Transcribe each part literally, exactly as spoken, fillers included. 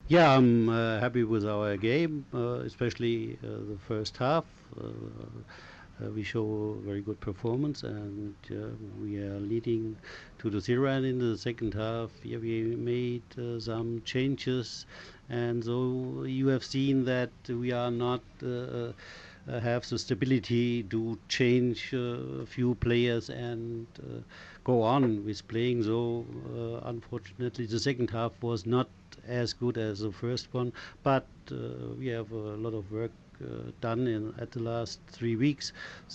Yeah, I'm uh, happy with our game, uh, especially uh, the first half. Uh, uh, we show very good performance, and uh, we are leading to the zero. And in the second half, yeah, we made uh, some changes, and so you have seen that we are not uh, uh, have the stability to change uh, a few players and uh, go on with playing. So uh, unfortunately, the second half was not as good as the first one, but uh, we have a lot of work uh, done in at the last three weeks.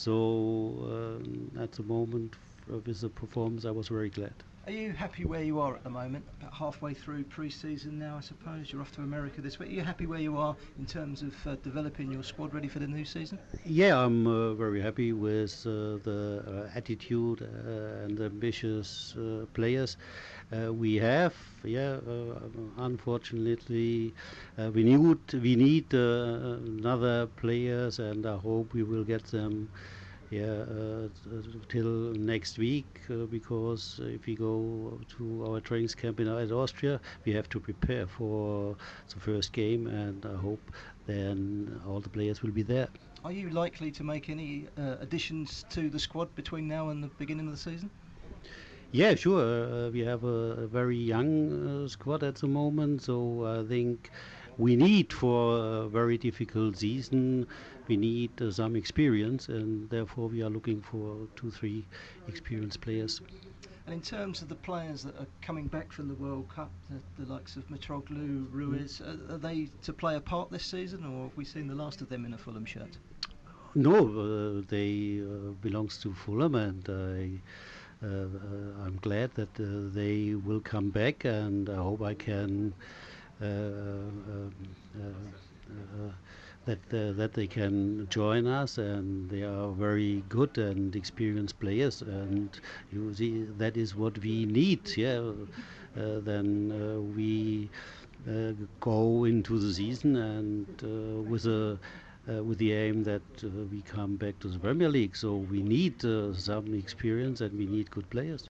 So um, at the moment, uh, with the performance, I was very glad. Are you happy where you are at the moment? About halfway through pre-season now, I suppose. You're off to America this week. Are you happy where you are in terms of uh, developing your squad ready for the new season? Yeah, I'm uh, very happy with uh, the uh, attitude uh, and the ambitious uh, players uh, we have. Yeah, uh, unfortunately, uh, we need we need uh, another players, and I hope we will get them. Yeah, uh, till next week, uh, because if we go to our training camp in uh, Austria, we have to prepare for the first game, and I hope then all the players will be there. Are you likely to make any uh, additions to the squad between now and the beginning of the season? Yeah, sure. Uh, we have a, a very young uh, squad at the moment, so I think we need for a very difficult season. We need uh, some experience, and therefore we are looking for two, three experienced players. And in terms of the players that are coming back from the World Cup, the, the likes of Mitroglou, Ruiz, mm. are, are they to play a part this season, or have we seen the last of them in a Fulham shirt? No, uh, they uh, belongs to Fulham, and I. Uh, uh, I'm glad that uh, they will come back, and I hope I can uh, um, uh, uh, that uh, that they can join us, and they are very good and experienced players, and you see that is what we need. Yeah, uh, then uh, we uh, go into the season and uh, with a uh, with the aim that uh, we come back to the Premier League. So we need uh, some experience and we need good players.